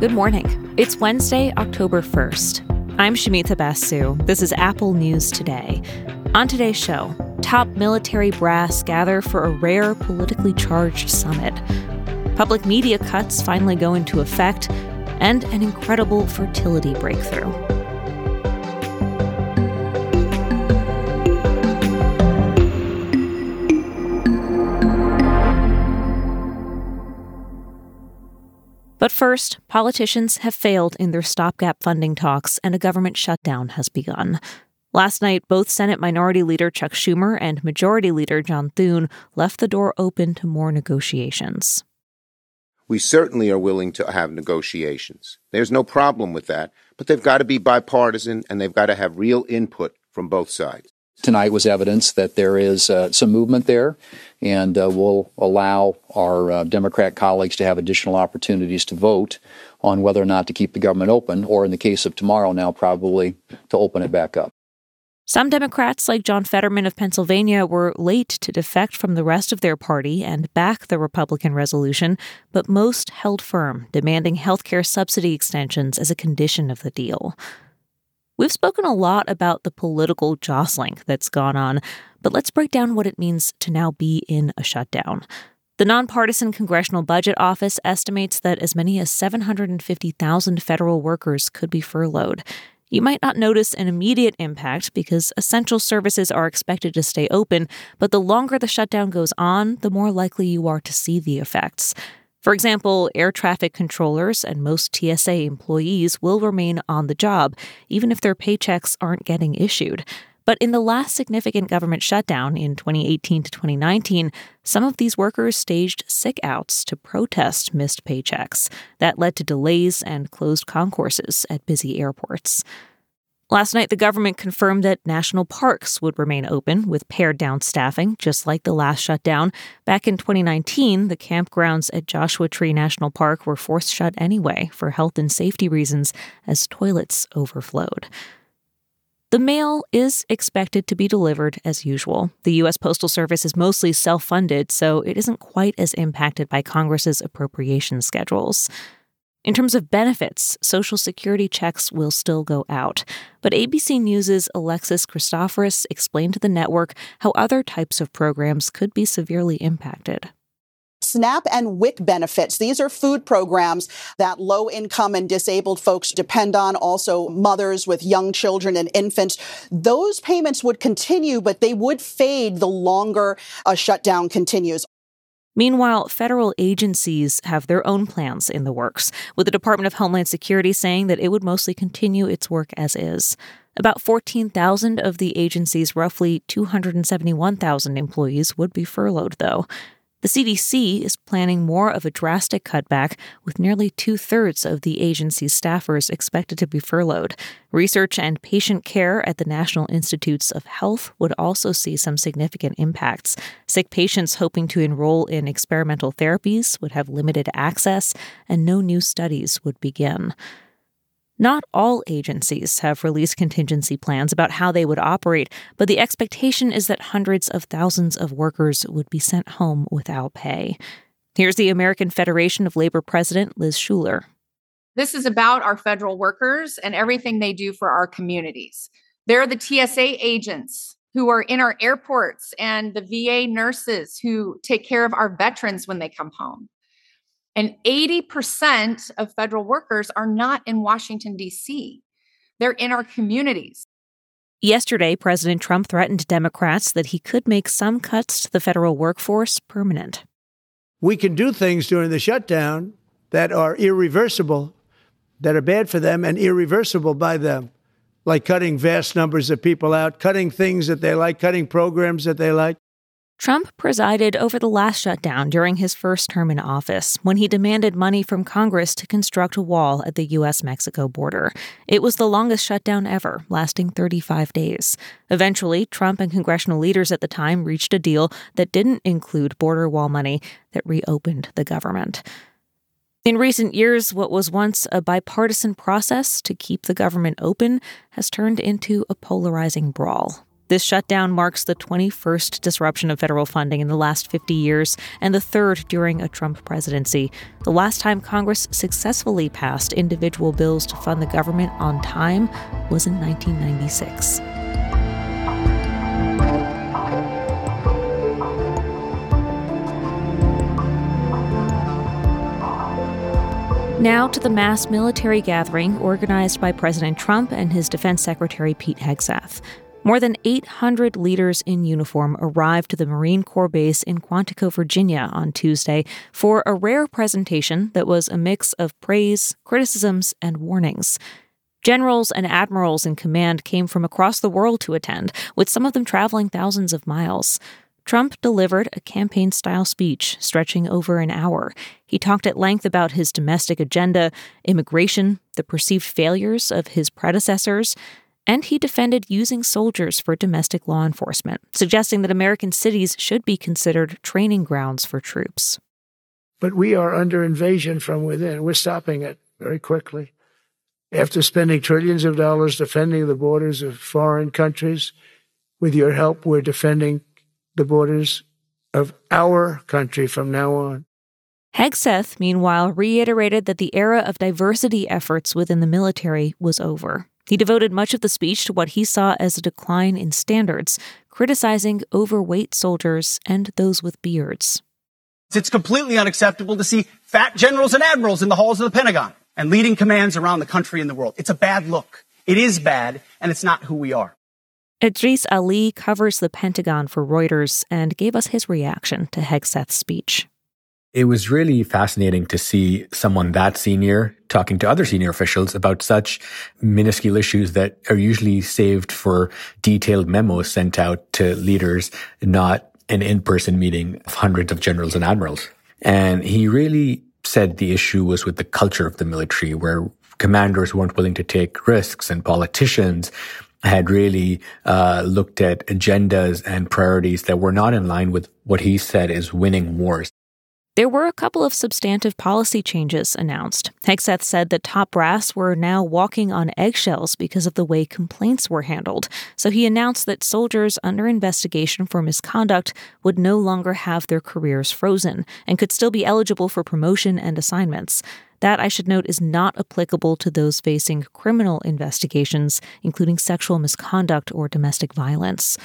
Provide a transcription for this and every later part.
Good morning. It's Wednesday, October 1st. I'm Shemitha Basu. This is Apple News Today. On today's show, top military brass gather for a rare politically charged summit. Public media cuts finally go into effect, and an incredible fertility breakthrough. But first, politicians have failed in their stopgap funding talks, and a government shutdown has begun. Last night, both Senate Minority Leader Chuck Schumer and Majority Leader John Thune left the door open to more negotiations. We certainly are willing to have negotiations. There's no problem with that, but they've got to be bipartisan and they've got to have real input from both sides. Tonight was evidence that there is some movement there, and we'll allow our Democrat colleagues to have additional opportunities to vote on whether or not to keep the government open, or in the case of tomorrow now, probably to open it back up. Some Democrats, like John Fetterman of Pennsylvania, were late to defect from the rest of their party and back the Republican resolution, but most held firm, demanding healthcare subsidy extensions as a condition of the deal. We've spoken a lot about the political jostling that's gone on, but let's break down what it means to now be in a shutdown. The Nonpartisan Congressional Budget Office estimates that as many as 750,000 federal workers could be furloughed. You might not notice an immediate impact because essential services are expected to stay open, but the longer the shutdown goes on, the more likely you are to see the effects. For example, air traffic controllers and most TSA employees will remain on the job, even if their paychecks aren't getting issued. But in the last significant government shutdown in 2018 to 2019, some of these workers staged sick-outs to protest missed paychecks. That led to delays and closed concourses at busy airports. Last night, the government confirmed that national parks would remain open with pared-down staffing, just like the last shutdown. Back in 2019, the campgrounds at Joshua Tree National Park were forced shut anyway for health and safety reasons as toilets overflowed. The mail is expected to be delivered as usual. The U.S. Postal Service is mostly self-funded, so it isn't quite as impacted by Congress's appropriation schedules. In terms of benefits, Social Security checks will still go out. But ABC News' Alexis Christoforous explained to the network how other types of programs could be severely impacted. SNAP and WIC benefits. These are food programs that low-income and disabled folks depend on, also mothers with young children and infants. Those payments would continue, but they would fade the longer a shutdown continues. Meanwhile, federal agencies have their own plans in the works, with the Department of Homeland Security saying that it would mostly continue its work as is. About 14,000 of the agency's roughly 271,000 employees would be furloughed, though. The CDC is planning more of a drastic cutback, with nearly two-thirds of the agency's staffers expected to be furloughed. Research and patient care at the National Institutes of Health would also see some significant impacts. Sick patients hoping to enroll in experimental therapies would have limited access, and no new studies would begin. Not all agencies have released contingency plans about how they would operate, but the expectation is that hundreds of thousands of workers would be sent home without pay. Here's the American Federation of Labor President Liz Shuler. This is about our federal workers and everything they do for our communities. They're the TSA agents who are in our airports and the VA nurses who take care of our veterans when they come home. And 80% of federal workers are not in Washington, D.C. They're in our communities. Yesterday, President Trump threatened Democrats that he could make some cuts to the federal workforce permanent. We can do things during the shutdown that are irreversible, that are bad for them and irreversible by them, like cutting vast numbers of people out, cutting things that they like, cutting programs that they like. Trump presided over the last shutdown during his first term in office, when he demanded money from Congress to construct a wall at the U.S.-Mexico border. It was the longest shutdown ever, lasting 35 days. Eventually, Trump and congressional leaders at the time reached a deal that didn't include border wall money that reopened the government. In recent years, what was once a bipartisan process to keep the government open has turned into a polarizing brawl. This shutdown marks the 21st disruption of federal funding in the last 50 years and the third during a Trump presidency. The last time Congress successfully passed individual bills to fund the government on time was in 1996. Now to the mass military gathering organized by President Trump and his Defense Secretary Pete Hegseth. More than 800 leaders in uniform arrived to the Marine Corps base in Quantico, Virginia on Tuesday for a rare presentation that was a mix of praise, criticisms, and warnings. Generals and admirals in command came from across the world to attend, with some of them traveling thousands of miles. Trump delivered a campaign-style speech stretching over an hour. He talked at length about his domestic agenda, immigration, the perceived failures of his predecessors, and he defended using soldiers for domestic law enforcement, suggesting that American cities should be considered training grounds for troops. But we are under invasion from within. We're stopping it very quickly. After spending trillions of dollars defending the borders of foreign countries, with your help, we're defending the borders of our country from now on. Hegseth, meanwhile, reiterated that the era of diversity efforts within the military was over. He devoted much of the speech to what he saw as a decline in standards, criticizing overweight soldiers and those with beards. It's completely unacceptable to see fat generals and admirals in the halls of the Pentagon and leading commands around the country and the world. It's a bad look. It is bad, and it's not who we are. Idris Ali covers the Pentagon for Reuters and gave us his reaction to Hegseth's speech. It was really fascinating to see someone that senior talking to other senior officials about such minuscule issues that are usually saved for detailed memos sent out to leaders, not an in-person meeting of hundreds of generals and admirals. And he really said the issue was with the culture of the military, where commanders weren't willing to take risks and politicians had really looked at agendas and priorities that were not in line with what he said is winning wars. There were a couple of substantive policy changes announced. Hegseth said that top brass were now walking on eggshells because of the way complaints were handled. So he announced that soldiers under investigation for misconduct would no longer have their careers frozen and could still be eligible for promotion and assignments. That, I should note, is not applicable to those facing criminal investigations, including sexual misconduct or domestic violence.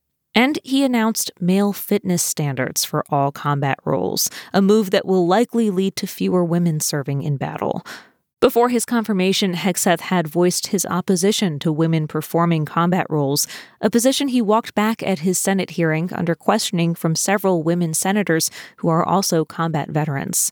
And he announced male fitness standards for all combat roles, a move that will likely lead to fewer women serving in battle. Before his confirmation, Hegseth had voiced his opposition to women performing combat roles, a position he walked back at his Senate hearing under questioning from several women senators who are also combat veterans.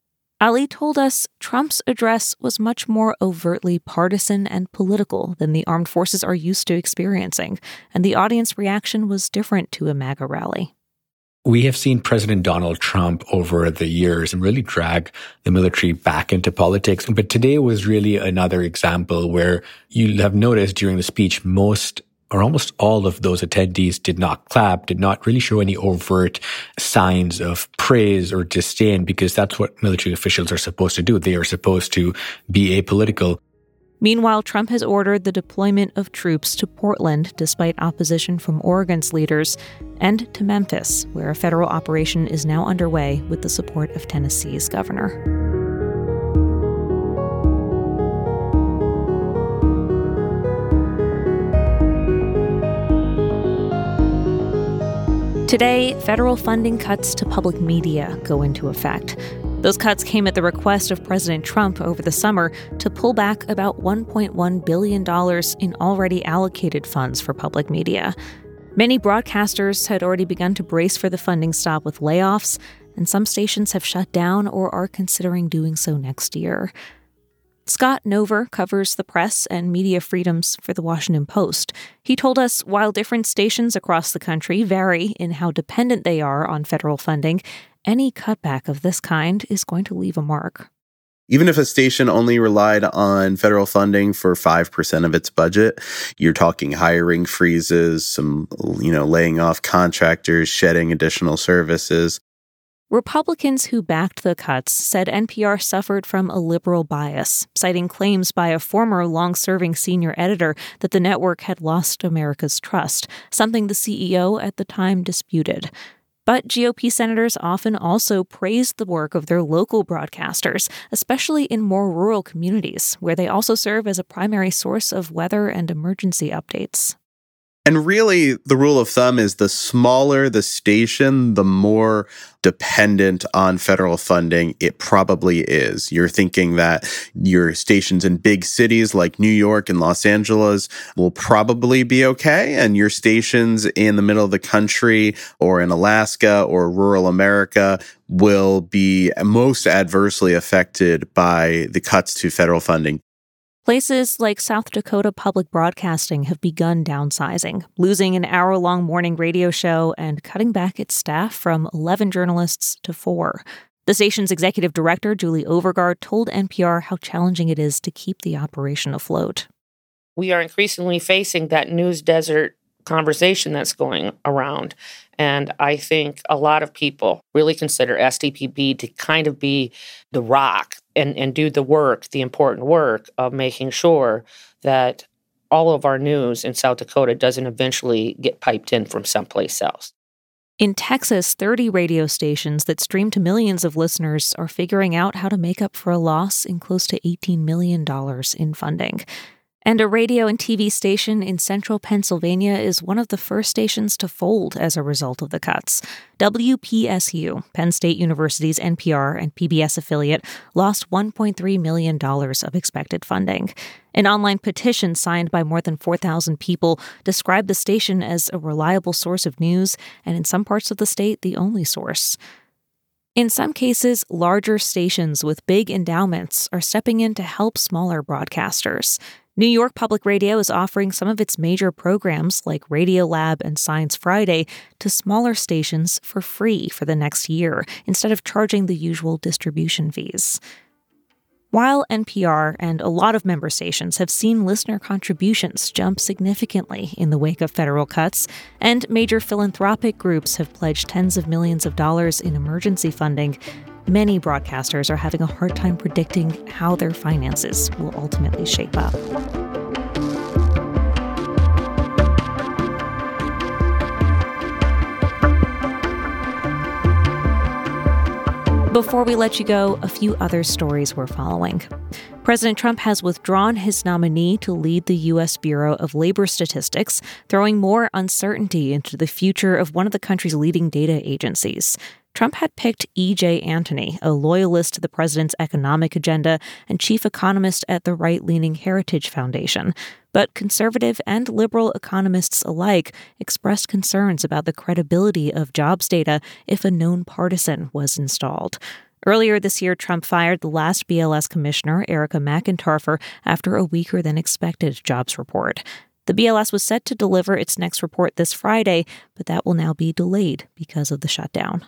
Ali told us Trump's address was much more overtly partisan and political than the armed forces are used to experiencing, and the audience reaction was different to a MAGA rally. We have seen President Donald Trump over the years really drag the military back into politics. But today was really another example where you have noticed during the speech, most or almost all of those attendees did not clap, did not really show any overt signs of praise or disdain, because that's what military officials are supposed to do. They are supposed to be apolitical. Meanwhile, Trump has ordered the deployment of troops to Portland, despite opposition from Oregon's leaders, and to Memphis, where a federal operation is now underway with the support of Tennessee's governor. Today, federal funding cuts to public media go into effect. Those cuts came at the request of President Trump over the summer to pull back about $1.1 billion in already allocated funds for public media. Many broadcasters had already begun to brace for the funding stop with layoffs, and some stations have shut down or are considering doing so next year. Scott Nover covers the press and media freedoms for The Washington Post. He told us while different stations across the country vary in how dependent they are on federal funding, any cutback of this kind is going to leave a mark. Even if a station only relied on federal funding for 5% of its budget, you're talking hiring freezes, some, laying off contractors, shedding additional services. Republicans who backed the cuts said NPR suffered from a liberal bias, citing claims by a former long-serving senior editor that the network had lost America's trust, something the CEO at the time disputed. But GOP senators often also praised the work of their local broadcasters, especially in more rural communities, where they also serve as a primary source of weather and emergency updates. And really, the rule of thumb is the smaller the station, the more dependent on federal funding it probably is. You're thinking that your stations in big cities like New York and Los Angeles will probably be okay, and your stations in the middle of the country or in Alaska or rural America will be most adversely affected by the cuts to federal funding. Places like South Dakota Public Broadcasting have begun downsizing, losing an hour-long morning radio show and cutting back its staff from 11 journalists to 4. The station's executive director, Julie Overgard, told NPR how challenging it is to keep the operation afloat. We are increasingly facing that news desert conversation that's going around. And I think a lot of people really consider SDPB to kind of be the rock and do the work, the important work of making sure that all of our news in South Dakota doesn't eventually get piped in from someplace else. In Texas, 30 radio stations that stream to millions of listeners are figuring out how to make up for a loss in close to $18 million in funding. And a radio and TV station in central Pennsylvania is one of the first stations to fold as a result of the cuts. WPSU, Penn State University's NPR and PBS affiliate, lost $1.3 million of expected funding. An online petition signed by more than 4,000 people described the station as a reliable source of news, and in some parts of the state, the only source. In some cases, larger stations with big endowments are stepping in to help smaller broadcasters. New York Public Radio is offering some of its major programs, like Radiolab and Science Friday, to smaller stations for free for the next year, instead of charging the usual distribution fees. While NPR and a lot of member stations have seen listener contributions jump significantly in the wake of federal cuts, and major philanthropic groups have pledged tens of millions of dollars in emergency funding, many broadcasters are having a hard time predicting how their finances will ultimately shape up. Before we let you go, a few other stories we're following. President Trump has withdrawn his nominee to lead the U.S. Bureau of Labor Statistics, throwing more uncertainty into the future of one of the country's leading data agencies. Trump had picked E.J. Antony, a loyalist to the president's economic agenda and chief economist at the right-leaning Heritage Foundation. But conservative and liberal economists alike expressed concerns about the credibility of jobs data if a known partisan was installed. Earlier this year, Trump fired the last BLS commissioner, Erica McIntarfer, after a weaker-than-expected jobs report. The BLS was set to deliver its next report this Friday, but that will now be delayed because of the shutdown.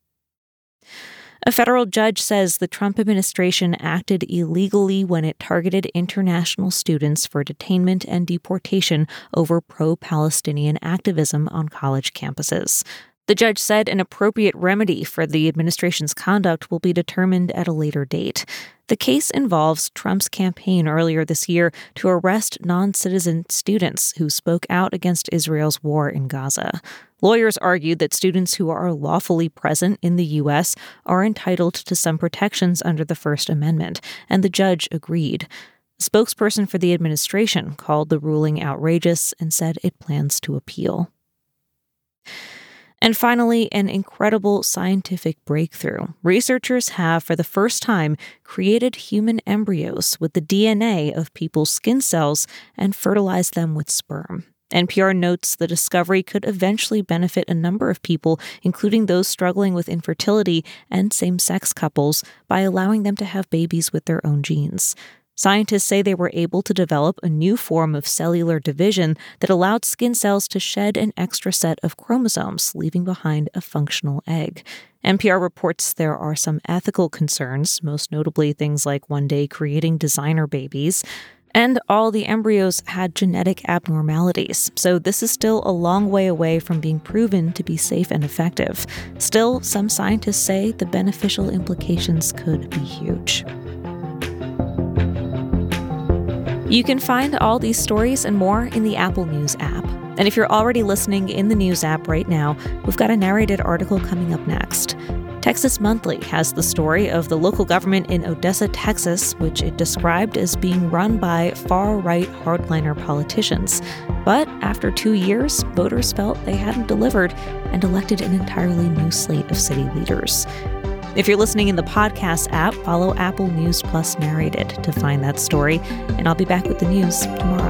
A federal judge says the Trump administration acted illegally when it targeted international students for detainment and deportation over pro-Palestinian activism on college campuses. The judge said an appropriate remedy for the administration's conduct will be determined at a later date. The case involves Trump's campaign earlier this year to arrest non-citizen students who spoke out against Israel's war in Gaza. Lawyers argued that students who are lawfully present in the U.S. are entitled to some protections under the First Amendment, and the judge agreed. A spokesperson for the administration called the ruling outrageous and said it plans to appeal. And finally, an incredible scientific breakthrough. Researchers have, for the first time, created human embryos with the DNA of people's skin cells and fertilized them with sperm. NPR notes the discovery could eventually benefit a number of people, including those struggling with infertility and same-sex couples, by allowing them to have babies with their own genes. Scientists say they were able to develop a new form of cellular division that allowed skin cells to shed an extra set of chromosomes, leaving behind a functional egg. NPR reports there are some ethical concerns, most notably things like one day creating designer babies. And all the embryos had genetic abnormalities, so this is still a long way away from being proven to be safe and effective. Still, some scientists say the beneficial implications could be huge. You can find all these stories and more in the Apple News app. And if you're already listening in the News app right now, we've got a narrated article coming up next. Texas Monthly has the story of the local government in Odessa, Texas, which it described as being run by far-right hardliner politicians. But after 2 years, voters felt they hadn't delivered and elected an entirely new slate of city leaders. If you're listening in the podcast app, follow Apple News Plus Narrated to find that story, and I'll be back with the news tomorrow.